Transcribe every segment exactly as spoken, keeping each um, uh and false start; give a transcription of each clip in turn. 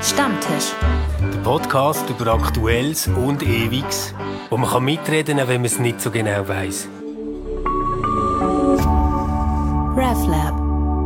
Stammtisch. Der Podcast über Aktuelles und Ewiges, wo man kann mitreden kann, wenn man es nicht so genau weiss. RefLab.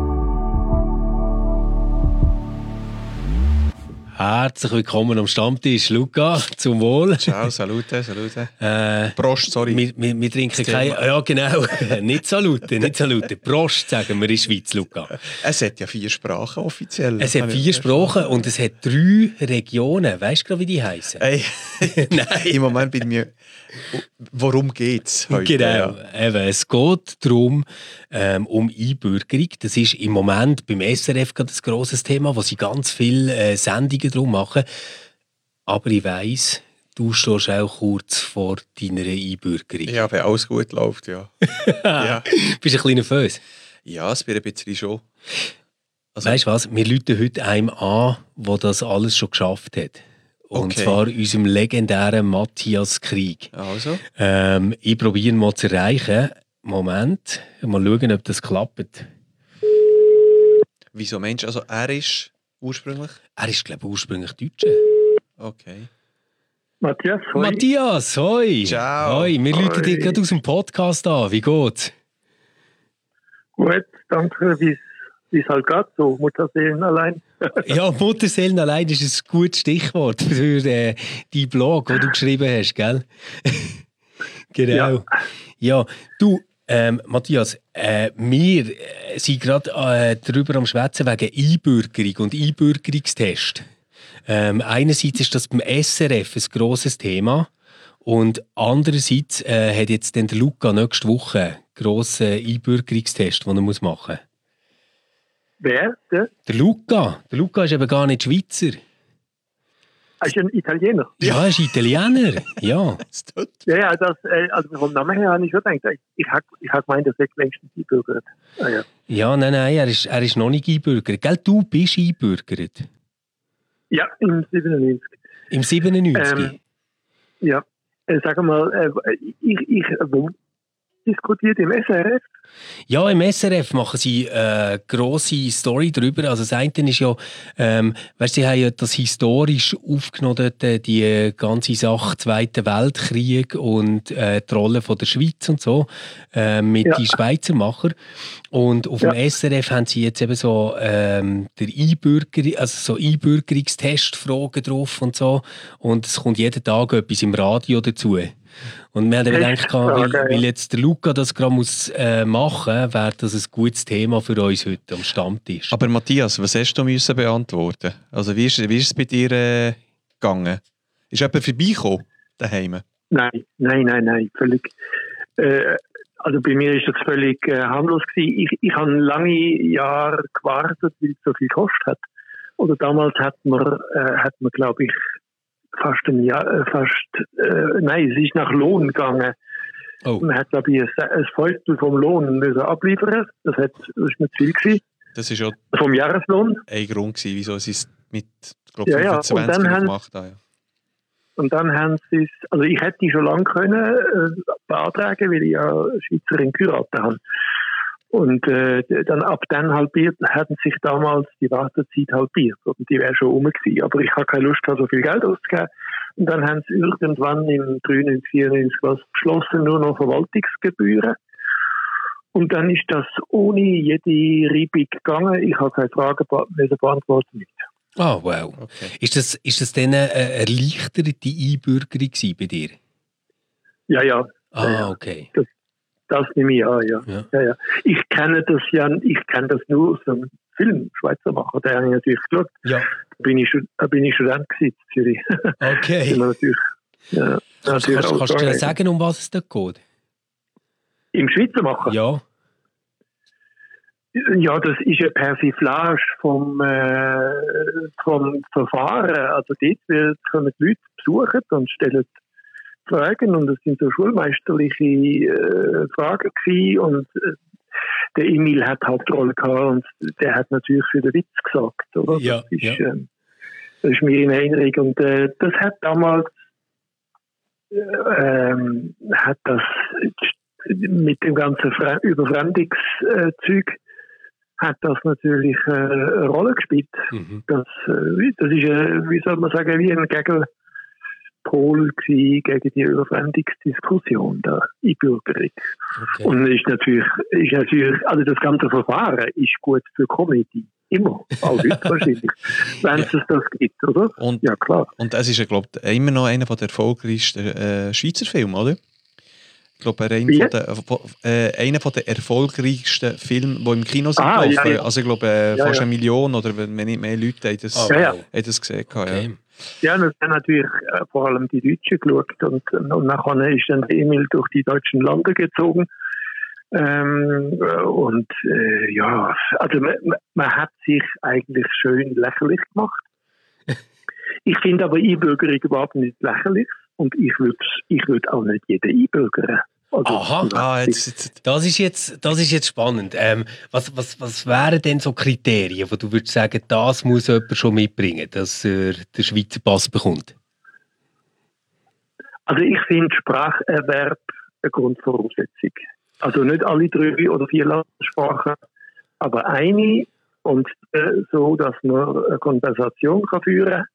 Herzlich willkommen am Stammtisch. Luca, zum Wohl. Ciao, salute, salute. Äh, Prost, sorry. Wir, wir, wir trinken kein... Ja, genau. nicht salute, nicht salute. Prost, sagen wir in der Schweiz, Luca. Es hat ja vier Sprachen offiziell. Es hat vier Sprachen und es hat drei Regionen. Weißt du gerade, wie die heißen? Hey. Nein. Im Moment bin ich mir... Worum geht es heute? Genau. Ja. Eben, es geht darum, ähm, um Einbürgerung. Das ist im Moment beim S R F gerade ein grosses Thema, wo sie ganz viele äh, Sendungen darum machen. Aber ich weiss, du stehst auch kurz vor deiner Einbürgerung. Ja, wenn alles gut läuft, ja. ja. Bist du ein bisschen nervös? Ja, es wird ein bisschen schon. Also, weißt du was? Wir rufen heute einem an, der das alles schon geschafft hat. Und okay. zwar unserem legendären Matthias Krieg. Also? Ähm, ich probiere ihn mal zu erreichen. Moment, mal schauen, ob das klappt. Wieso Mensch? Also er ist ursprünglich? Er ist, glaube ich, ursprünglich Deutscher. Okay. Matthias, hoi. Matthias, hoi. Ciao. Hoi, wir Hoi. rufen dich gerade aus dem Podcast an. Wie geht's? Gut, danke, wie es halt geht, so Mutterseelen allein. Ja, Mutterseelen allein ist ein gutes Stichwort für äh, deinen Blog, den du geschrieben hast, gell? Genau. Ja, ja du, ähm, Matthias, äh, wir äh, sind gerade äh, darüber am Schwätzen wegen Einbürgerung und Einbürgerungstest. Ähm, einerseits ist das beim S R F ein grosses Thema und andererseits äh, hat jetzt dann der Luca nächste Woche einen grossen Einbürgerungstest, den er machen muss. Wer? Der? Der Luca. Der Luca ist eben gar nicht Schweizer. Er ist ein Italiener. Ja, er ist Italiener. Ja. Ja, ja, das, äh, also vom Namen her habe ich schon gedacht, ich habe ich hab gemeint, dass er längstens einbürgert. Ah, ja. ja, nein, nein, er ist, er ist noch nicht einbürgert. Gell, du bist einbürgert? Ja, im siebenundneunzig. Im siebenundneunzig? Ähm, ja, äh, sag mal, äh, ich, ich wo diskutiert im S R F? Ja, im S R F machen sie eine äh, grosse Story darüber. Also das eine ist ja, ähm, weißt, sie haben ja das historisch aufgenommen, dort, die ganze Sache, Zweiter Weltkrieg und äh, die Rolle von der Schweiz und so, äh, mit ja. den Schweizer Macher. Und auf ja. dem S R F haben sie jetzt eben so ähm, der Einbürger, also so Einbürgerungstestfragen drauf und so. Und es kommt jeden Tag etwas im Radio dazu. Und wir haben gedacht, weil, weil jetzt der Luca das gerade muss, äh, machen muss, wäre das ein gutes Thema für uns heute am Stammtisch. Aber Matthias, was hast du müssen beantworten? Also wie ist, wie ist es bei dir äh, gegangen? Ist jemand vorbeigekommen daheim? Nein, nein, nein, nein, völlig. Äh, also bei mir ist das völlig äh, harmlos gewesen. Ich, ich habe lange Jahre gewartet, weil es so viel gekostet hat. Oder damals hat man, äh, hat man glaube ich, fast ein Jahr, äh, fast, äh, nein, es ist nach Lohn gegangen. Oh. Man hat, glaube ich, ein, ein Fünftel vom Lohn müssen abliefern. Das, hat, das ist nicht viel gewesen. Das ist ja vom Jahreslohn. Ein Grund gewesen, wieso sie es mit, glaube ja, fünfundzwanzig ja. gemacht haben. Und dann haben sie es, also ich hätte schon lange können äh, beantragen, weil ich ja Schweizerin geheiratet habe. Und äh, dann ab dann halbiert, hatten sich damals die Wartezeit halbiert. Und die wäre schon rum gewesen. Aber ich habe keine Lust, so viel Geld auszugeben. Und dann haben sie irgendwann im dreiundneunzig, vierundneunzig was beschlossen, nur noch Verwaltungsgebühren. Und dann ist das ohne jede Reibung gegangen. Ich habe keine Fragen be- beantworten müssen. Ah, oh, wow. Okay. Ist das, ist das dann eine erleichterte Einbürgerung bei dir? Ja, ja. Ah, okay. Das, Das nehme ich an, ja. Ja. Ja, ja. Ich kenne das ja, ich kenne das nur aus dem Film Schweizer Macher, der habe ich natürlich geschaut. Ja. Da bin ich, da bin ich Student gewesen in Zürich. Okay. natürlich, ja, kannst natürlich kannst, kannst du dir sagen, um was es da geht? Im Schweizer Macher? Ja. Ja, das ist eine Persiflage vom, äh, vom Verfahren. Also dort wird, kommen die Leute besuchen und stellen Fragen und es sind so schulmeisterliche äh, Fragen gewesen und äh, der Emil hat Hauptrolle gehabt und der hat natürlich für den Witz gesagt, oder? Ja, das, ist, ja. äh, das ist mir in Erinnerung und äh, das hat damals äh, ähm, hat das mit dem ganzen Fre- Überfremdungszeug hat das natürlich äh, eine Rolle gespielt. Mhm. Das, äh, das ist, äh, wie soll man sagen, wie ein Gegenpol gewesen gegen die Überfremdungsdiskussion, der Einbürgerung. Okay. Und ist natürlich, ist natürlich, also das ganze Verfahren ist gut für Comedy. Immer, auch heute wahrscheinlich, wenn es Ja. das gibt, oder? Und, Ja, klar. und es ist ja, glaube ich, immer noch einer der erfolgreichsten äh, Schweizer Filme, oder? Ich glaube, einer Wie? von der, von, äh, einer von der erfolgreichsten Filme, die im Kino sind Ah, gelaufen. ja, ja. Also ich glaube, äh, Ja, fast ja. eine Million oder wenn nicht mehr Leute haben das, Ah, Ja, ja. wow. haben das gesehen. gehabt, Okay. Ja. Ja, und dann natürlich äh, vor allem die Deutschen geschaut und, und nachher ist dann der Emil durch die deutschen Lande gezogen. Ähm, und äh, ja, also man, man hat sich eigentlich schön lächerlich gemacht. Ich finde aber Einbürgerung überhaupt nicht lächerlich und ich würde ich würd auch nicht jeden einbürgern. Also, Aha. Ah, jetzt, jetzt, Das ist jetzt, das ist jetzt spannend. Ähm, was, was, was wären denn so Kriterien, wo du würdest sagen, das muss jemand schon mitbringen, dass er den Schweizer Pass bekommt? Also ich finde Spracherwerb eine Grundvoraussetzung. Also nicht alle drei oder vier Landessprachen, aber eine und äh, so, dass man eine Konversation kann führen kann.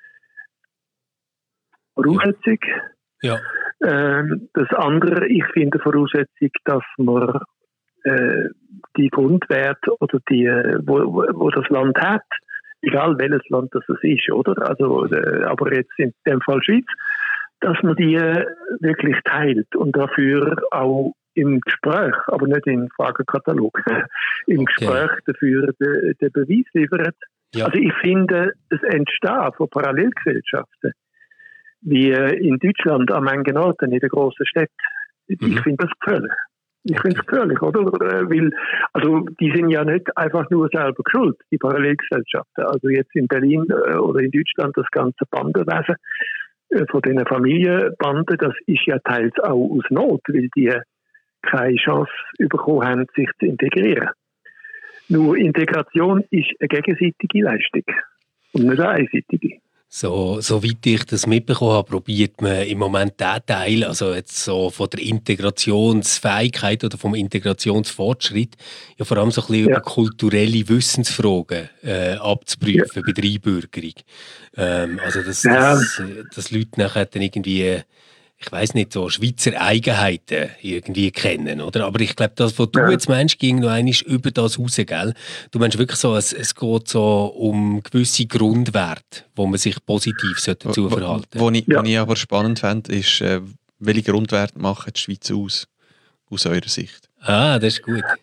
Voraussetzung. Ja. Ähm, das andere, ich finde Voraussetzung, dass man äh, die Grundwerte oder die, äh, wo, wo, wo das Land hat, egal welches Land das ist, oder? Also, äh, aber jetzt in dem Fall Schweiz, dass man die äh, wirklich teilt und dafür auch im Gespräch, aber nicht im Fragenkatalog, im Okay. Gespräch dafür den, den Beweis liefert. Ja. Also ich finde, das Entstehen von Parallelgesellschaften, wie äh, in Deutschland an manchen Orten in den grossen Städten, Mhm. ich finde das gefährlich. Ich finde es gefährlich, oder? Äh, Weil, also, die sind ja nicht einfach nur selber schuld, die Parallelgesellschaften. Also jetzt in Berlin äh, oder in Deutschland das ganze Bandenwesen äh, von diesen Familienbanden, das ist ja teils auch aus Not, weil die keine Chance bekommen haben, sich zu integrieren. Nur Integration ist eine gegenseitige Leistung und nicht eine einseitige. So, soweit ich das mitbekommen habe, probiert man im Moment diesen Teil, also jetzt so von der Integrationsfähigkeit oder vom Integrationsfortschritt, ja vor allem so ein bisschen Ja. über kulturelle Wissensfragen äh, abzuprüfen bei der Einbürgerung. Ähm, also dass, Ja. dass, dass Leute nachher dann irgendwie, ich weiß nicht, so Schweizer Eigenheiten irgendwie kennen, oder? Aber ich glaube, das, was du Ja. jetzt meinst, ging noch einmal über das raus, gell? Du meinst wirklich so, es, es geht so um gewisse Grundwerte, wo man sich positiv sollte dazu wo, verhalten. wo, ich, Ja. wo ich aber spannend fände, ist, äh, welche Grundwerte machen die Schweiz aus? Aus eurer Sicht? Ah, das ist gut.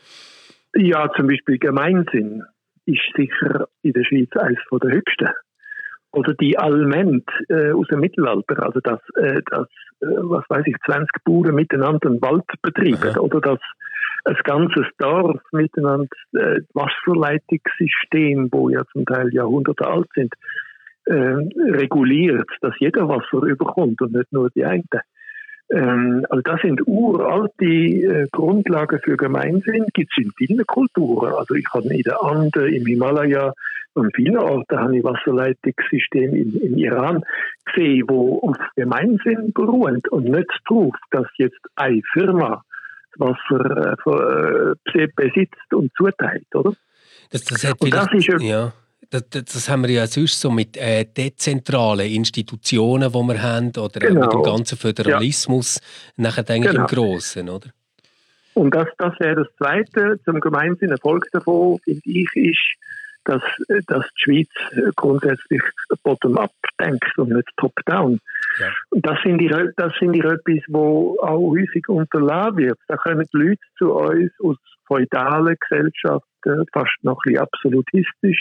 Ja, zum Beispiel Gemeinsinn ist sicher in der Schweiz eines der höchsten. Oder die Alment äh, aus dem Mittelalter, also dass, äh, dass äh, was weiß ich, zwanzig Bauern miteinander einen Wald betreiben. Aha. Oder dass ein ganzes Dorf miteinander äh, Wasserleitungssystem, wo ja zum Teil Jahrhunderte alt sind, äh, reguliert, dass jeder Wasser überkommt und nicht nur die einen. Ähm, also das sind uralte äh, Grundlagen für Gemeinsinn, gibt es in vielen Kulturen. Also ich habe in den Anden, im Himalaya und vielen Orten habe ich Wasserleitungssystem im, im Iran gesehen, wo auf Gemeinsinn beruhen und nicht darauf, dass jetzt eine Firma das Wasser äh, besitzt und zuteilt, oder? Das, das, hat Und das vielleicht- ist ja, das, das, das haben wir ja sonst so mit äh, dezentralen Institutionen, die wir haben, oder auch Genau. mit dem ganzen Föderalismus, nachher denke ich Genau. im Grossen, oder? Und das, das wäre das Zweite zum Gemeinsinn. Erfolg davon, finde ich, ist, dass, dass die Schweiz grundsätzlich bottom-up denkt und nicht top-down. Ja. Und das finde ich, das finde ich etwas, wo auch häufig unterlassen wird. Da kommen die Leute zu uns aus feudalen Gesellschaften, fast noch ein bisschen absolutistisch,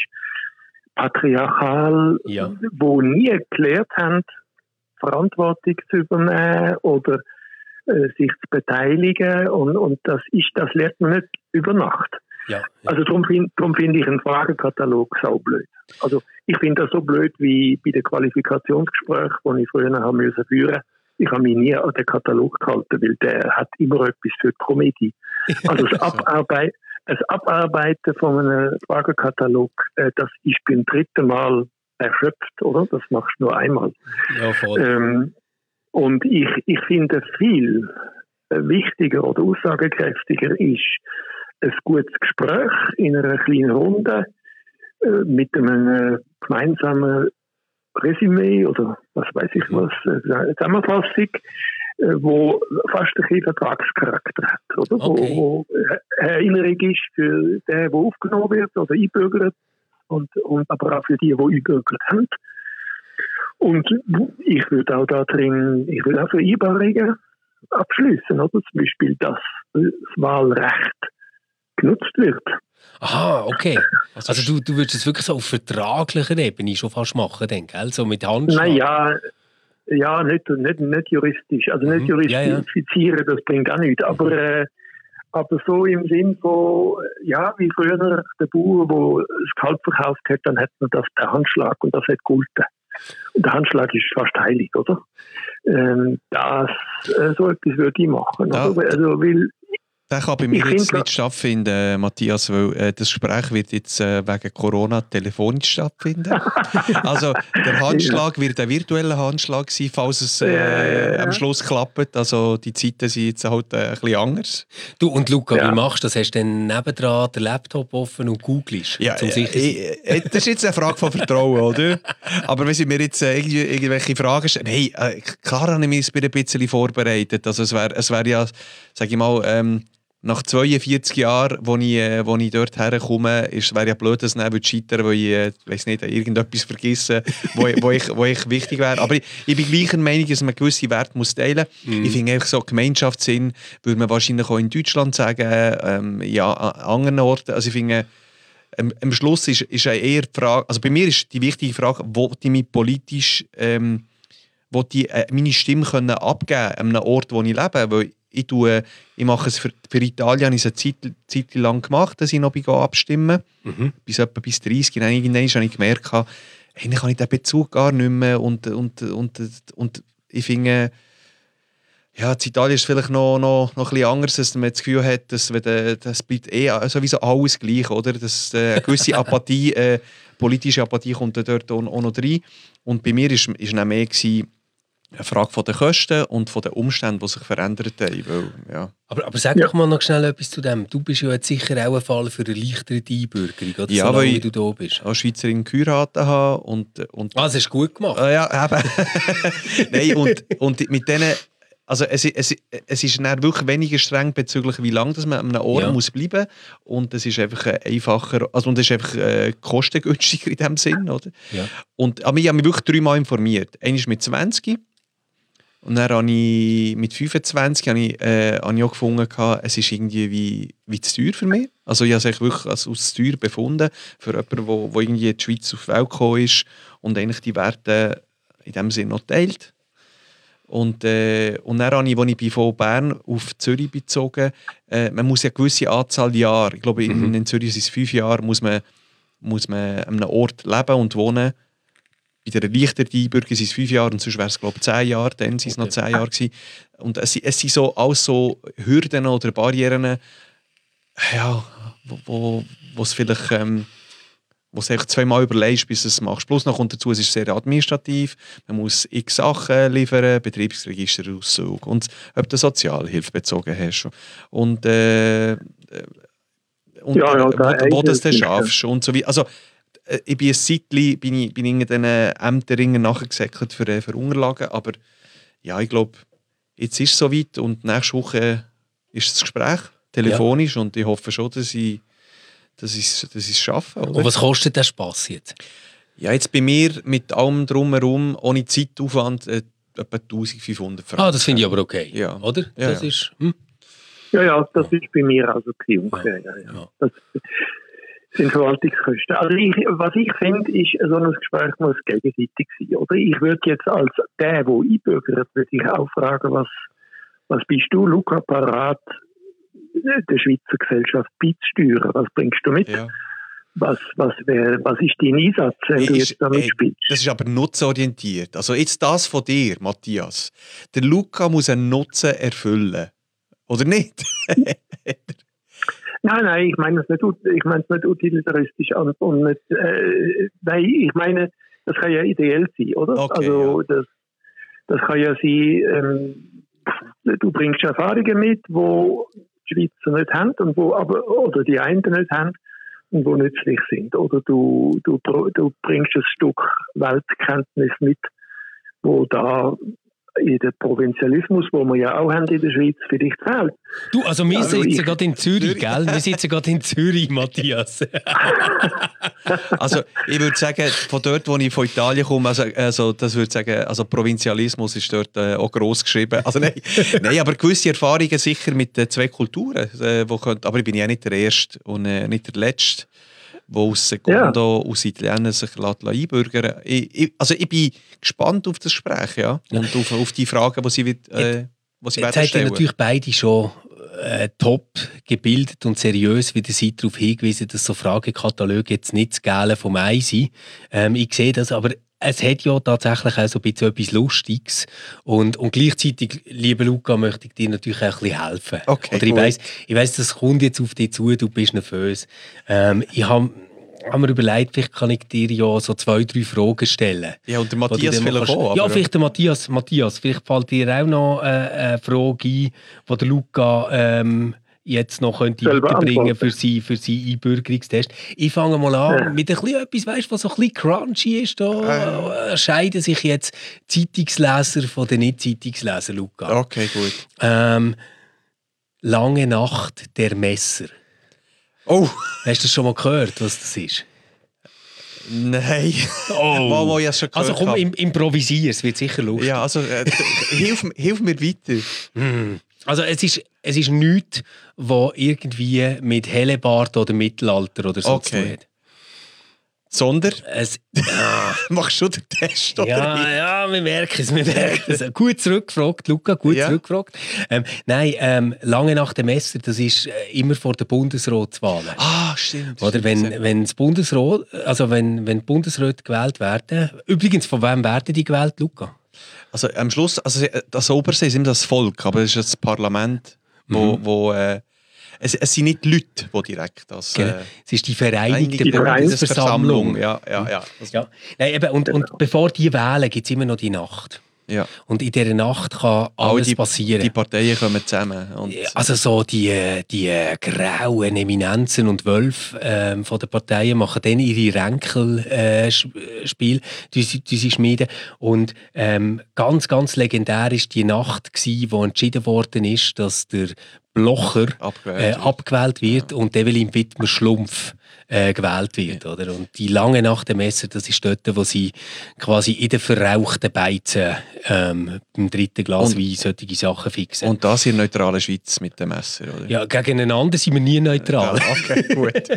patriarchal, Ja. wo nie gelernt haben, Verantwortung zu übernehmen oder äh, sich zu beteiligen. Und, und das, ist, das lernt man nicht über Nacht. Ja, ja. Also darum finde darum find ich einen Fragenkatalog so blöd. Also ich finde das so blöd wie bei den Qualifikationsgesprächen, die ich früher haben müssen führen. Ich habe mich nie an den Katalog gehalten, weil der hat immer etwas für die Komödie. Also das, Abarbeit, das Abarbeiten von einem Fragenkatalog, äh, das ist beim dritten Mal erschöpft, oder? Das machst du nur einmal. ja, voll. Ähm, und ich, ich finde viel wichtiger oder aussagekräftiger ist, ein gutes Gespräch in einer kleinen Runde äh, mit einem äh, gemeinsamen Resümee oder was weiß ich was, äh, Zusammenfassung, äh, wo fast ein bisschen Vertragscharakter hat, oder? Okay. Wo, wo eine Erinnerung ist für den, der aufgenommen wird oder einbürgert und, und aber auch für die, die einbürgert haben. Und ich würde auch da drin, ich würde auch Vereinbarungen abschließen, oder? Zum Beispiel, dass das Wahlrecht genutzt wird. Aha, okay. Also du, du würdest es wirklich so auf vertraglicher Ebene schon fast machen, dann, gell? So mit Handschlag. Nein, ja, ja nicht, nicht, nicht juristisch. Also nicht Mhm. juristifizieren, ja, ja. Das bringt auch nichts. Aber, äh, aber so im Sinn von, ja, wie früher der Bauer, der das Kalb verkauft hat, dann hat man das der Handschlag und das hat gegolten. Und der Handschlag ist fast heilig, oder? Ähm, das, äh, so etwas würde ich machen. Ja. Oder? Also, weil Der kann bei mir Ich jetzt finde- nicht stattfinden, Matthias, weil äh, das Gespräch wird jetzt äh, wegen Corona telefonisch stattfinden. Also der Handschlag wird ein virtueller Handschlag sein, falls es äh, Ja, ja, ja. am Schluss klappt. Also die Zeiten sind jetzt halt äh, ein bisschen anders. Du, und Luca, Ja. wie machst du das? Hast du dann nebendran den Laptop offen und googelst? Ja, zum äh, sicher sein? äh, das ist jetzt eine Frage von Vertrauen, oder? Aber wenn Sie mir jetzt äh, irgendwie, irgendwelche Fragen stellen, hey, äh, klar habe ich mich ein bisschen vorbereitet. Also es wäre es wär ja, sage ich mal, ähm, nach zweiundvierzig Jahren, wo ich, äh, wo ich dort herkomme, wäre ja blöd, dass es dann scheitern, weil ich, äh, weiss nicht, irgendetwas vergessen, wo, wo, ich, wo ich wichtig wäre. Aber ich, ich bin gleicher Meinung, dass man gewisse Werte muss teilen muss. Mhm. Ich finde einfach so Gemeinschaftssinn, würde man wahrscheinlich auch in Deutschland sagen, ähm, ja, an anderen Orten. Also ich finde, ähm, am Schluss ist, ist eher die Frage, also bei mir ist die wichtige Frage, wo ich mich politisch, ähm, wo die äh, meine Stimme können abgeben an einem Ort, wo ich lebe, weil ich, tue, ich mache es für, für Italien, habe ich es eine Zeit, Zeit lang gemacht, dass ich noch abstimmen Mhm. bis etwa bis dreißig. Dann irgendwann habe ich gemerkt, eigentlich habe ich den Bezug gar nicht mehr und, und, und, und ich finde, ja, in Italien ist es vielleicht noch, noch, noch ein bisschen anders, dass man das Gefühl hat, dass wenn der, das bleibt eh sowieso alles gleich, oder? Dass äh, eine gewisse Apathie, äh, politische Apathie kommt dort auch, auch noch rein. Und bei mir war es mehr gewesen, eine Frage von den Kosten und von den Umständen, die sich verändert haben. Weil, ja. Aber, aber sag Ja. doch mal noch schnell etwas zu dem. Du bist ja jetzt sicher auch ein Fall für eine erleichterte Einbürgerung, oder? Ja, Solange weil wie ich- du da bist. Als Schweizerin geheiratet habe und, und Ah, das hast du gut gemacht. Ah, ja, eben. Nein, und, und mit denen, also es, es, es ist dann wirklich weniger streng bezüglich, wie lange dass man an einem Ort Ja. muss bleiben muss. Und es ist einfach äh, einfacher, also und es ist einfach äh, kostengünstiger in dem Sinn, oder? Ja. Und, aber ich habe mich wirklich dreimal informiert. Einmal mit zwanzig und dann habe ich mit fünfundzwanzig habe ich, äh, habe ich auch gefunden, es ist irgendwie wie, wie zu teuer für mich. Also ich habe es eigentlich wirklich als, als zu teuer befunden für jemanden, der wo, wo irgendwie in die Schweiz auf die Welt gekommen ist und eigentlich die Werte in dem Sinne noch teilt. Und, äh, und dann habe ich, als ich bin von Bern auf Zürich bezogen, äh, man muss ja eine gewisse Anzahl Jahre, ich glaube in, in Zürich sind es fünf Jahre, muss man, muss man an einem Ort leben und wohnen. Bei der erleichterten Einbürgerung sind es fünf Jahre und sonst wäre es glaube ich zehn Jahre, dann sind es noch zehn Jahre gewesen. Und es, es sind so, alles so Hürden oder Barrieren, ja, wo, wo, wo es vielleicht... Ähm, wo du echt zweimal überlegst, bis du es machst. Plus noch kommt dazu, es ist sehr administrativ, man muss x Sachen liefern, Betriebsregisterauszug und ob du Sozialhilfe bezogen hast. Und, äh, und Ja, ja, äh, da wo, wo du das dann eigentlich, schaffst und so wie. Also, äh, ich bin ein Zeitchen, bin ich, bin ich in den Ämtern nachgesäckelt für, äh, für Unterlagen, aber ja, ich glaube, jetzt ist es soweit und nächste Woche ist das Gespräch telefonisch und ich hoffe schon, dass ich dass ich es dass ich's schaffe. Oder? Und was kostet der Spass jetzt? Ja, jetzt bei mir mit allem drumherum, ohne Zeitaufwand, äh, etwa eintausendfünfhundert Franken. Ah, das finde ich aber okay. Ja. Oder? Ja, Das ja. ist... Hm? Ja, ja, das ist bei mir also ungefähr. Ja, ja. Ja. Das sind Verwaltungskosten. Also ich, was ich finde, ist, so ein Gespräch muss gegenseitig sein. Oder? Ich würde jetzt als der, der einbürgert, würde ich auch fragen, was, was bist du, Luca, parat, der Schweizer Gesellschaft beizusteuern? Was bringst du mit? Ja. Was, was, wär, was ist dein Einsatz, wenn du Ist- jetzt damit ey, spielst? Das ist aber nutzorientiert. Also jetzt das von dir, Matthias. Der Luca muss einen Nutzen erfüllen. Oder nicht? Nein, nein, ich meine es nicht, ut- ich meine es nicht utilitaristisch an und nicht, äh, nein, ich meine, das kann ja ideell sein, oder? Okay, also das, das kann ja sein, ähm, du bringst Erfahrungen mit, wo die Schweizer nicht haben und wo aber oder die einen nicht haben und wo nützlich sind. Oder du, du, du bringst ein Stück Weltkenntnis mit, wo da in den Provinzialismus, wo wir ja auch haben in der Schweiz, vielleicht fehlt. Du, also wir Also sitzen ich- gerade in Zürich, gell? Wir sitzen gerade in Zürich, Matthias. Also ich würde sagen, von dort, wo ich von Italien komme, also, also das würde sagen, also Provinzialismus ist dort äh, auch gross geschrieben. Also nein, nein, aber gewisse Erfahrungen sicher mit den zwei Kulturen, äh, wo könnt, aber ich bin ja nicht der Erste und äh, nicht der Letzte, der aus Secondo, aus Italien sich lässt, lässt einbürgern. Ich, ich, also ich bin gespannt auf das Gespräch, ja, und auf, auf die Fragen, die sie, wird, äh, die sie Jetzt werden seid ihr stellen. natürlich beide schon äh, top gebildet und seriös, wie ihr seid darauf hingewiesen, dass so Fragekataloge jetzt nicht das Gälen vom Ei sind. Ähm, ich sehe das, aber es hat ja tatsächlich auch so ein bisschen etwas Lustiges. Und, und gleichzeitig, lieber Luca, möchte ich dir natürlich auch ein bisschen helfen. Okay, Oder ich gut. weiss, ich weiss, das kommt jetzt auf dich zu, du bist nervös. Ähm, ich habe hab mir überlegt, vielleicht kann ich dir ja so zwei, drei Fragen stellen. Ja, und der Wo du Matthias dann mal vielleicht kannst- auch. Ja, aber- vielleicht der Matthias. Matthias, vielleicht fällt dir auch noch äh, eine Frage ein, die der Luca ähm, jetzt noch könnte Soll weiterbringen beantworten. für seinen für seinen Einbürgerungstest. Ich fange mal an Ja. mit ein bisschen etwas, weißt, was so ein bisschen crunchy ist. Da äh. scheiden sich jetzt Zeitungsleser von den Nicht-Zeitungsleser, Luca. Okay, gut. Ähm, Lange Nacht der Messer. Oh, Hast du das schon mal gehört, was das ist? nein. Oh. Mal, mal, ich es schon Also gehört komm, habe. im, improvisier, es wird sicher lustig. Ja, also äh, hilf, hilf mir weiter. Also es ist, es ist nichts, was irgendwie mit Hellebart oder Mittelalter oder so Okay. zu tun hat. Sonder, Es, machst du den Test, oder? ja, ja, wir merken es, wir merken es. Gut zurückgefragt, Luca, gut Ja. zurückgefragt. Ähm, nein, ähm, lange nach dem Messer, das ist äh, immer vor der Bundesratswahlen. Ah, stimmt. Oder wenn, wenn das Bundesrat, also wenn, wenn die Bundesräte gewählt werden, übrigens, von wem werden die gewählt, Luca? Also am Schluss, also das Oberste ist immer das Volk, aber es ist das Parlament, wo, Mhm. wo äh, es, es sind nicht die Leute, die direkt das... Genau. Äh, Es ist die Vereinigte Die Vereinigte Bundesversammlung. Ja, ja, ja. Das, Ja. Nein, eben, und, und bevor die wählen, gibt es immer noch die Nacht. ja. Und in dieser Nacht kann All alles die, passieren. Die Parteien kommen zusammen. Und, Also so die, die grauen Eminenzen und Wölfe ähm, von den Parteien machen dann ihre Ränkelspiele, äh, Sp- Spiel, die, sie- die sie schmieden. Und ähm, ganz, ganz legendär ist die Nacht gsi, wo entschieden worden ist, dass der Blocher Abgewählt äh, wird. abgewählt wird und Evelyn Wittmer-Schlumpf äh, gewählt wird. Oder? Und die lange Nacht der Messer, das ist dort, wo sie quasi in den verrauchten Beizen ähm, beim dritten Glas Und- Wein solche Sachen fixen. und das in der neutralen Schweiz mit dem Messer, oder? Ja, gegeneinander sind wir nie neutral. Ja, okay, gut.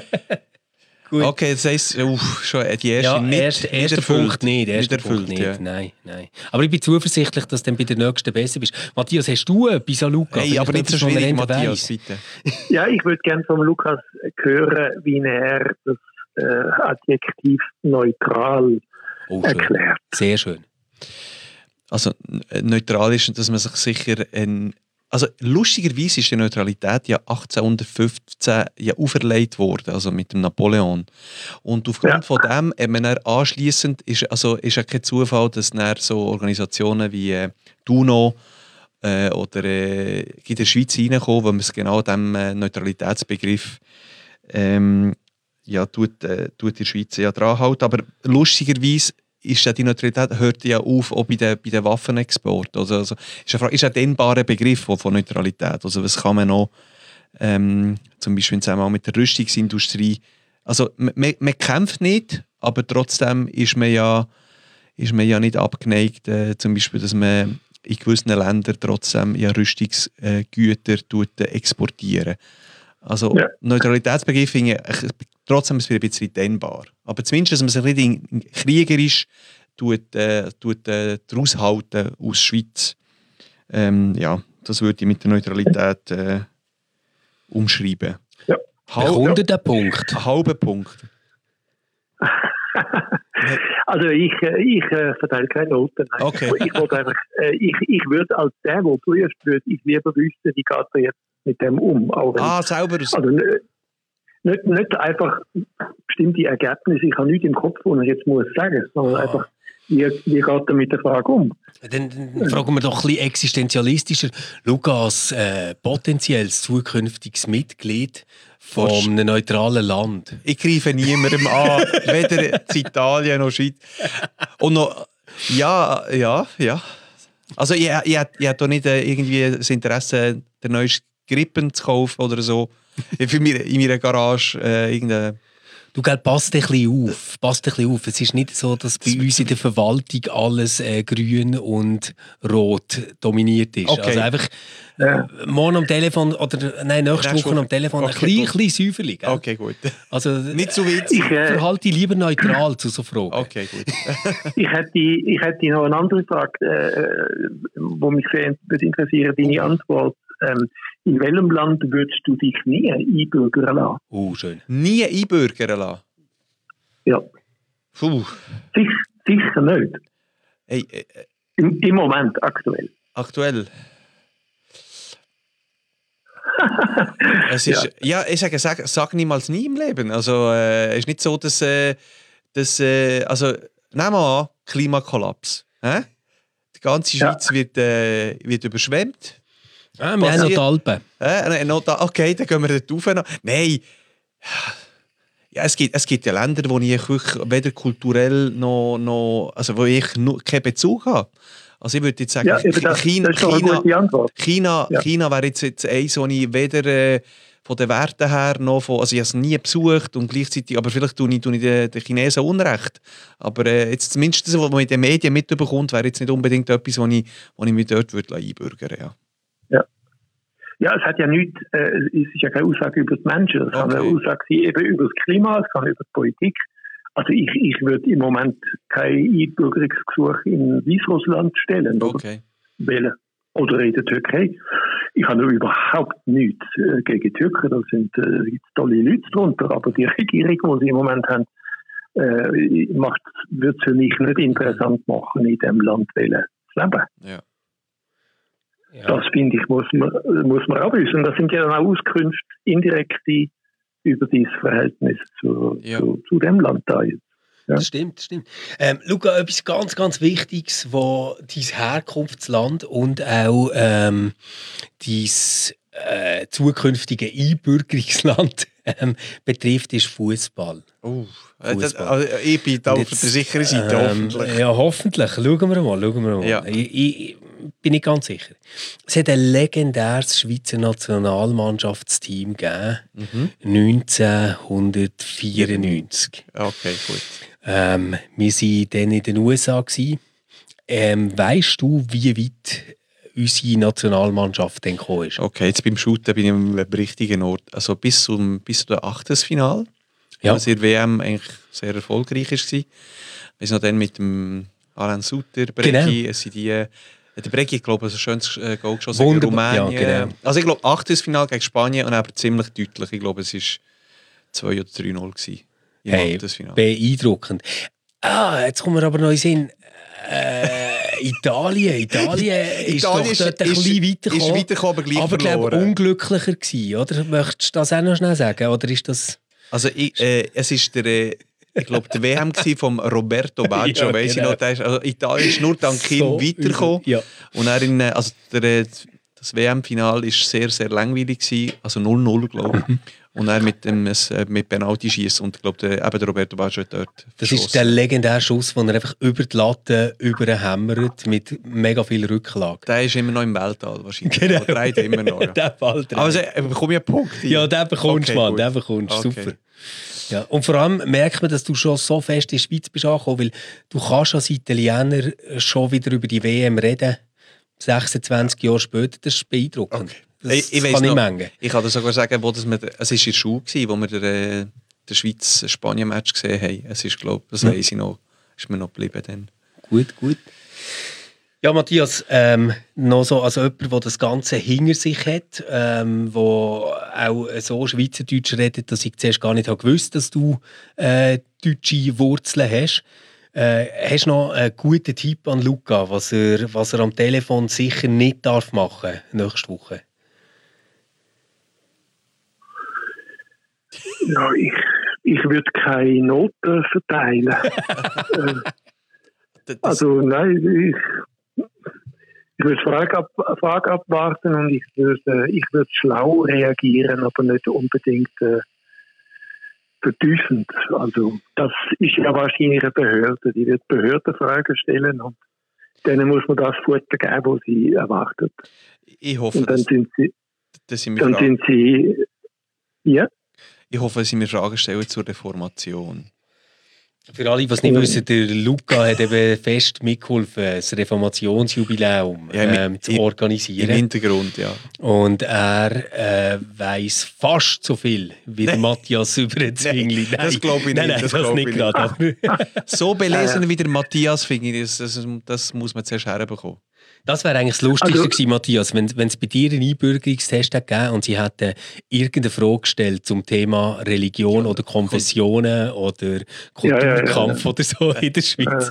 Gut. Okay, das heisst, uff, schon die erste Ja, nicht, erst, erster erfüllt. Punkt nicht. Erster erfüllt, Punkt nicht. ja. Nein, nein. Aber ich bin zuversichtlich, dass du dann bei der nächsten besser bist. Matthias, hast du etwas an Luca? Hey, Vielleicht aber nicht so etwas, was er schwierig, nicht Matthias, weiss? bitte. Ja, ich würde gerne von Lukas hören, wie er das äh, Adjektiv neutral Oh, schön. erklärt. Sehr schön. Also n- neutral ist, dass man sich sicher... Ein, also lustigerweise ist die Neutralität ja achtzehnhundertfünfzehn ja auferlegt worden, also mit dem Napoleon. Und aufgrund Ja. von dem, eben dann anschliessend ist, also ist ja kein Zufall, dass dann so Organisationen wie äh, die UNO äh, oder äh, in der Schweiz reinkommen, wo man es genau dem äh, Neutralitätsbegriff ähm, ja, tut, äh, tut in der Schweiz ja dran halten. Aber lustigerweise ist ja die Neutralität hört ja auf auch bei den, bei den Waffenexporten. Also, also ist ein, ist ein dehnbarer Begriff von von Neutralität. Also was kann man noch ähm, zum Beispiel im Zusammenhang mit der Rüstungsindustrie, also man, man, man kämpft nicht, aber trotzdem ist man ja, ist man ja nicht abgeneigt, äh, zum Beispiel, dass man in gewissen Ländern trotzdem ja Rüstungsgüter tut, äh, exportieren. Also Ja. Neutralitätsbegriff finde ich trotzdem ist es ein bisschen dehnbar. Aber zumindest, dass man sich ein bisschen kriegerisch tut, äh, tut, äh, daraus halten aus Schweiz. Ähm, ja, das würde ich mit der Neutralität äh, umschreiben. Ja. Halb, Bekommt ihr den Punkt? Ein halber Punkt. Also ich, äh, ich äh, verteile keine Noten. Nein. Okay. Ich, wollte einfach, äh, ich, ich würde als der, der prüft, würde ich lieber wissen, wie geht er jetzt mit dem um. Auch wenn, Ah, selber aus. also n- nicht, nicht einfach bestimmte Ergebnisse, ich habe nichts im Kopf, was ich jetzt muss sagen, sondern Ah. einfach, wie, wie geht er mit der Frage um? Dann, dann fragen wir doch ein bisschen existenzialistischer. Lukas, äh, potenzielles zukünftiges Mitglied von Fast. einem neutralen Land. Ich greife niemandem an, weder in Italien noch Schweiz. Und noch, ja, ja, ja. Also ich, ich, ich habe doch nicht äh, irgendwie das Interesse, den neuesten Grippen zu kaufen oder so. Für mich in meiner Garage äh, irgendeine... Du, gell, passt ein bisschen auf. Passt ein bisschen auf. Es ist nicht so, dass bei uns in der Verwaltung alles äh, grün und rot dominiert ist. Okay. Also einfach Ja. morgen am Telefon oder nein, nächste Nächste Woche Woche. am Telefon Okay, ein bisschen, gut. bisschen säuferlich. Gell? Okay, gut. Also, Nicht zu witzig. Ich, äh, verhalte dich lieber neutral zu so Fragen. Okay, gut. ich, hätte, ich hätte noch eine andere Frage, äh, wo mich sehr interessiert, deine Antwort. Ähm, in welchem Land würdest du dich nie einbürgern lassen? Oh, schön. Nie einbürgern lassen. Ja, Puh. sicher, sicher nicht. Hey, äh, Im, Im Moment, aktuell. aktuell. Es ist, ja. ja, ich sage, sag, sag niemals nie im Leben. Also, äh, es ist nicht so, dass, äh, dass äh, also, nehmen wir an, Klimakollaps. Hä? Die ganze Ja. Schweiz wird, äh, wird überschwemmt. Ah, wir haben noch die Alpen. Äh, noch da, okay, dann gehen wir dort rauf. noch. Nein. Ja, es gibt, es gibt ja Länder, wo ich wirklich weder kulturell noch, noch also wo ich nur keinen Bezug habe. Also ich würde jetzt sagen, Ja, eben das, China, das ist doch eine China, gute Antwort. China, Ja. China wäre jetzt, jetzt eins, wo ich weder äh, von den Werten her noch von, also ich habe es nie besucht und gleichzeitig, aber vielleicht tue ich, tue ich den, den Chinesen Unrecht. Aber äh, jetzt zumindest das, was man in den Medien mitbekommt, wäre jetzt nicht unbedingt etwas, wo ich, wo ich mich dort würde einbürgern würde. Ja. Ja, es hat ja nichts, äh, es ist ja keine Aussage über die Menschen, es kann Okay. eine Aussage sein eben über das Klima, es kann über die Politik. Also ich, ich würde im Moment kein Einbürgerungsgesuch in Weißrussland stellen oder Okay. wählen. Oder in der Türkei. Ich habe nur überhaupt nichts äh, gegen die Türken, da sind äh, gibt's tolle Leute drunter, aber die Regierung, die sie im Moment haben, äh, macht, wird es für mich nicht interessant machen, in diesem Land wählen zu leben. Ja. Ja. Das finde ich, muss man, muss man auch wissen. Das sind ja dann auch Auskünfte, indirekte, über dieses Verhältnis zu, Ja. zu, zu dem Land da jetzt. Ja. Das stimmt, das stimmt. Ähm, Luca, etwas ganz, ganz Wichtiges, was dein Herkunftsland und auch ähm, dein äh, zukünftige Einbürgerungsland ähm, betrifft, ist Fußball. Uh, äh, das, Fußball. also, ich bin da Und auf der sicheren Seite, ähm, hoffentlich. Ja, hoffentlich. Schauen wir mal. Schauen wir mal. Ja. Ich, ich bin nicht ganz sicher. Es hat ein legendäres Schweizer Nationalmannschaftsteam gegeben, Mhm. neunzehnhundertvierundneunzig. Okay, gut. Ähm, wir waren dann in den U S A. gewesen. Ähm, weißt du, wie weit unsere Nationalmannschaft dann gekommen ist? Okay, jetzt beim Shooten bin ich am richtigen Ort. Also bis zum, bis zum Achtelfinale. Ja. Also in der W M eigentlich sehr erfolgreich war. Wir sind noch dann mit dem Alain Sutter, Breggi, Genau. es sind die, äh, der Breggi, ich glaube, ein schönes äh, Goal geschossen gegen Wunderbar, ja, Rumänien. genau. Also ich glaube, Achtelfinale gegen Spanien und aber ziemlich deutlich. Ich glaube, es war zwei oder drei null gewesen im Hey, Achtelfinale. beeindruckend. Ah, jetzt kommen wir aber noch in den Sinn. Äh, Italien. Italien ist Italien doch dort ein ist- bisschen ist weitergekommen. weitergekommen, aber gleich aber glaube verloren. unglücklicher gewesen, oder? Möchtest du das auch noch schnell sagen? Oder ist das... Also ich, äh, es ist der, äh, ich glaube, der W M gsi vom Roberto Baggio, Ja, weiss ich genau. noch, der ist, also Italien ist nur dank ihm So weitergekommen. übel, ja. Und er in, äh, also der, äh, das W M-Final war sehr, sehr langweilig gewesen, also null null, glaube ich. Und er mit dem es, äh, mit Penalty schießt und ich glaube, der, eben der Roberto Baggio hat dort Das verschossen. ist der legendäre Schuss, den er einfach über die Latte überhämmert mit mega viel Rücklage. Der ist immer noch im Weltall wahrscheinlich. Genau. Der dreht immer noch. Ja. Der Ball dreht. Also äh, bekomme ich einen Punkt hier? Ja, den bekommst du, Okay, Mann. gut. Den bekommst du. Okay. Super. Ja. Und vor allem merkt man, dass du schon so fest in die Schweiz bist angekommen, weil du kannst als Italiener schon wieder über die W M reden. sechsundzwanzig Jahre später, das ist beeindruckend. Okay. Das Ich, ich, weiss kann ich noch, mengen. ich kann dir sogar sagen, wo das wir, es war in der Schule, gewesen, wo wir den, äh, den Schweiz-Spanien-Match gesehen haben. Es ist, glaube das Mhm. weiss ich noch, ist mir noch geblieben dann. Gut, gut. Ja, Matthias, ähm, noch so als jemand, der das Ganze hinter sich hat, ähm, wo auch so Schweizerdeutsch redet, dass ich zuerst gar nicht habe gewusst, dass du äh, deutsche Wurzeln hast. Äh, hast du noch einen guten Tipp an Luca, was er, was er am Telefon sicher nicht darf machen nächste Woche? Ja, ich, ich würde keine Noten verteilen. äh, das, Also nein, ich, ich würde Frage, ab, Frage abwarten und ich würde, ich würde schlau reagieren, aber nicht unbedingt äh, vertiefend. Also das ist ja wahrscheinlich eine Behörde, die wird Behördenfragen stellen und denen muss man das Futter geben, was sie erwartet. ich hoffe, Und dann dass, sind sie, dass sie mir dann Fragen, sind sie, ja. ich hoffe, dass sie mir Fragen stellen zur Reformation. Für alle, die es nicht wissen, der Luca hat eben fest mitgeholfen, das Reformationsjubiläum Ja, im- ähm, zu im- organisieren. Im Hintergrund, ja. Und er äh, weiss fast so viel wie der Matthias über den Zwingli. Nein, das glaube ich Nein, nicht, nein, das das, glaube nicht ich gerade. Aber So belesen wie der Matthias, finde ich, das, das, das muss man zuerst herbekommen. das wäre eigentlich das Lustigste Also- gewesen, Matthias, wenn wenn es bei dir einen Einbürgerungstest hätte gegeben und sie hätten irgendeine Frage gestellt zum Thema Religion oder Konfessionen oder Ja, ja, ja, Kulturkampf oder so in der Schweiz.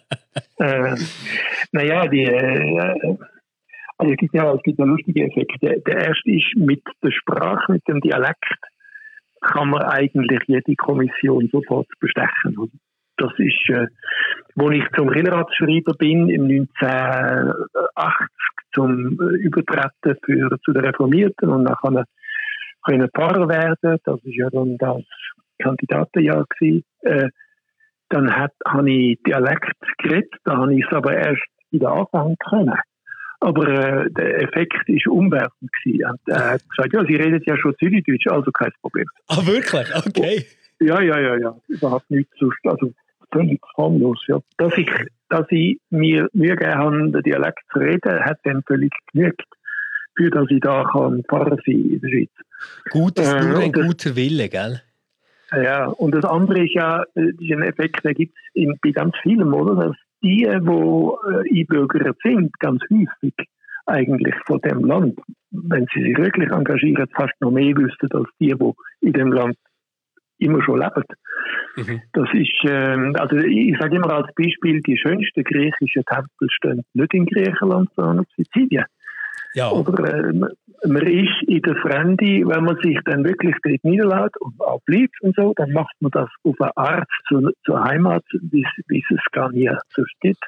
Äh, naja, die, äh, also es gibt ja, es gibt ja lustige Effekte. Der, der erste ist, mit der Sprache, mit dem Dialekt, kann man eigentlich jede Kommission sofort bestechen. Das ist, äh, wo ich zum Rillerratsschreiber bin, im neunzehnhundertachtzig zum äh, Übertreten für, zu den Reformierten und nachher können Pfarrer werden. Das ist ja dann das Kandidatenjahr gewesen. Äh, dann hat, habe ich Dialekt geredet, da habe ich es aber erst wieder anfangen können. Aber äh, der Effekt war umwerfend gewesen. Und er hat gesagt, ja, Sie reden ja schon Zürichdeutsch, also kein Problem. Ah, wirklich? Okay. Ja, ja, ja, ja, überhaupt nichts sonst, also völlig harmlos, ja. Dass ich, dass ich mir Mühe gegeben habe, den Dialekt zu reden, hat dann völlig genügt, für dass ich da kann Pfarrer sein in der Schweiz. Gutes, Äh, nur ein und das- guter Wille, gell? Ja, und das andere ist ja, äh, diesen Effekt, den gibt es bei ganz vielen, oder? Dass die, die äh, einbürgert sind, ganz häufig eigentlich von dem Land, wenn sie sich wirklich engagieren, fast noch mehr wüssten als die, die in dem Land immer schon leben. Mhm. Das ist, ähm, also ich sage immer als Beispiel, die schönsten griechischen Tempel stehen nicht in Griechenland, sondern auf Sizilien. Ja. Oder äh, man ist in der Fremde, wenn man sich dann wirklich dort niederlässt und auch bleibt und so, dann macht man das auf eine Art zu, zur Heimat, wie es es gar nie sonst gibt.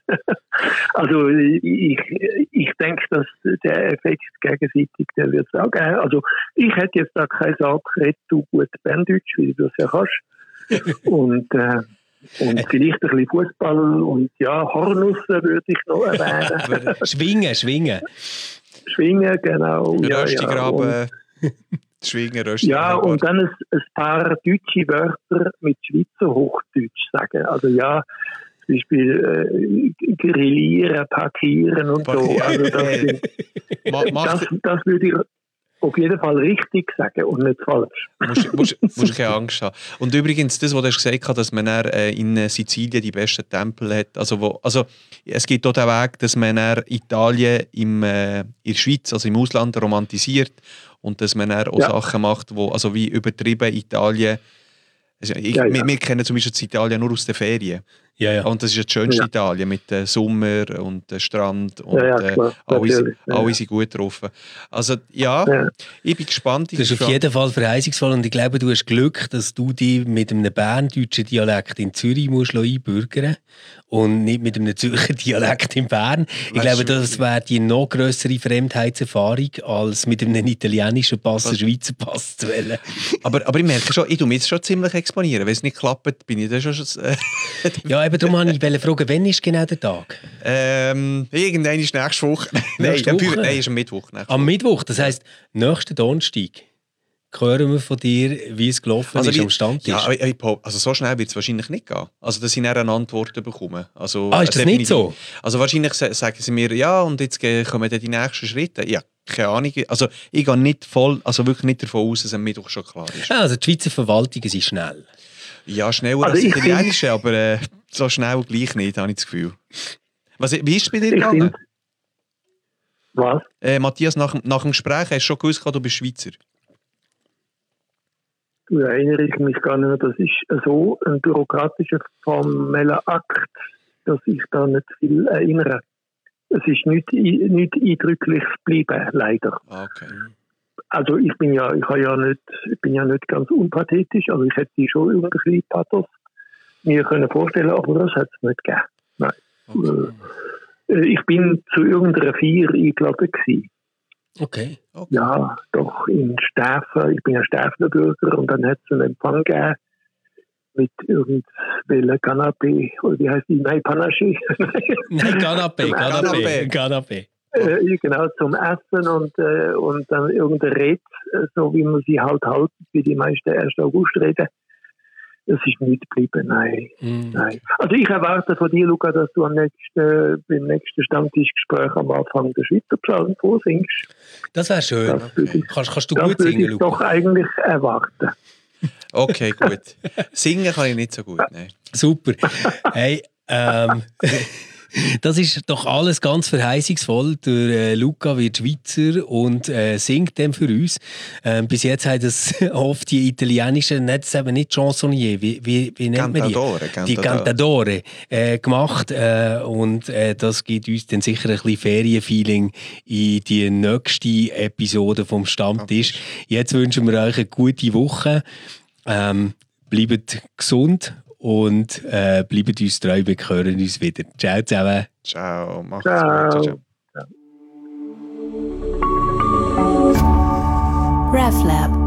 Also ich, ich denke, dass der Effekt gegenseitig, der wird es auch geben. Also ich hätte jetzt da keine Sache, red du gut Berndeutsch, wie du das ja kannst. und äh, und vielleicht ein bisschen Fußball und ja, Hornussen würde ich noch erwähnen. Schwingen, schwingen. Schwingen, genau. Ja, Röstigraben, ja. Schwingen, Und, Röstigraben. ja, und dann ein, ein paar deutsche Wörter mit Schweizer Hochdeutsch sagen. Also ja, zum Beispiel äh, grillieren, parkieren und so. Also das, sind, Ma- das, Macht, das würde ich auf jeden Fall richtig sagen und nicht falsch. musst, musst, musst keine Angst haben. Und übrigens, das, was du hast gesagt hast, dass man dann, äh, in Sizilien die besten Tempel hat. Also, wo, also es gibt auch den Weg, dass man dann Italien im, äh, in der Schweiz, also im Ausland, romantisiert und dass man dann auch Ja. Sachen macht, wo, also wie übertrieben Italien. Also ich, Ja, ja. Wir, wir kennen zum Beispiel das Italien nur aus den Ferien. Ja, ja. Und das ist das schönste Ja. Italien mit dem Sommer und dem Strand und Ja, ja, äh, klar, alle, sind- natürlich. Ja, alle ja. sind gut drauf. Also ja, Ja. ich bin gespannt. Ich Das ist bin auf gespannt. jeden Fall verheißungsvoll und ich glaube, du hast Glück, dass du dich mit einem berndeutschen Dialekt in Zürich musst einbürgern und nicht mit einem Zürcher Dialekt in Bern. Ich Weißt glaube, du- das wäre die noch grössere Fremdheitserfahrung, als mit einem italienischen Pass einen Schweizer Pass zu wählen. Aber, aber ich merke schon, ich tue mich jetzt schon ziemlich exponieren. Wenn es nicht klappt, bin ich dann schon... Äh, Ja, eben darum wollte ich fragen, wann ist genau der Tag? ähm, irgendwann ist nächste Woche. nein, Nächste am Woche? Fü- nein, ist am Mittwoch. Nächste Am Woche. Mittwoch, das heisst, nächsten Donnerstag hören wir von dir, wie es gelaufen ist wie- am Stand ja, ist. aber ich, ich, also so schnell wird es wahrscheinlich nicht gehen. Also, dass ich dann eine Antwort bekomme. Also, Ah, ist das nicht so? Also wahrscheinlich sa- sagen sie mir, ja, und jetzt ge- kommen dann die nächsten Schritte. Ja, keine Ahnung. Also ich gehe nicht voll, also wirklich nicht davon aus, dass am Mittwoch schon klar ist. Ah, also die Schweizer Verwaltungen sind schnell. Ja, schneller Also als die ich find- italienische, aber äh, so schnell gleich nicht, habe ich das Gefühl. Was, wie ist es bei dir Ich gegangen? finde, was? Äh, Matthias, nach, dem- nach dem Gespräch hast du schon gewusst, du bist Schweizer. Da erinnere ich mich gar nicht mehr. Das ist so ein bürokratischer, formeller Akt, dass ich da nicht viel erinnere. Es ist nicht, nicht eindrücklich geblieben, leider. Ah, okay. Also ich bin ja, ich habe ja nicht, ich bin ja nicht ganz unpathetisch, also ich hätte die schon über ein bisschen Pathos mir können vorstellen, aber das hat es nicht gegeben. Nein. Okay. Äh, ich bin zu irgendeiner Feier eingeladen gewesen. Okay. Okay. Ja, doch in Stäfen. Ich bin ja Stäfner Bürger und dann hat es einen Empfang gegeben mit irgendwelchen Canapé, oder wie heißt die? Nein, Panaché. Nein, Canapé, Canapé, Canapé. Äh, genau, zum Essen und, äh, und dann irgendeine Rede, äh, so wie man sie halt halten, wie die meisten ersten August reden. Es ist nicht geblieben, nein. Mm. nein. Also ich erwarte von dir, Luca, dass du am nächsten, beim nächsten Stammtischgespräch am Anfang den Schweizer Psalm vorsingst. Das wäre schön. Das würde ich, Kannst, kannst du das gut würde singen, ich Luca? doch eigentlich erwarten. Okay, gut. Singen kann ich nicht so gut, nein. Super. Hey, ähm, das ist doch alles ganz verheißungsvoll. Der äh, Luca wird Schweizer und äh, singt dann für uns. Ähm, bis jetzt haben das oft die italienischen, nicht, eben nicht Chansonnier, wie, wie, wie nennt man die? Cantadore, Die Cantadore äh, gemacht. Äh, und äh, das gibt uns dann sicher ein bisschen Ferienfeeling in die nächste Episode vom Stammtisch. Jetzt wünschen wir euch eine gute Woche. Ähm, bleibt gesund und äh, bleibt uns treu, wir hören uns wieder. Ciao zusammen. Ciao, macht's Ciao. gut. Ciao, ciao. RefLab.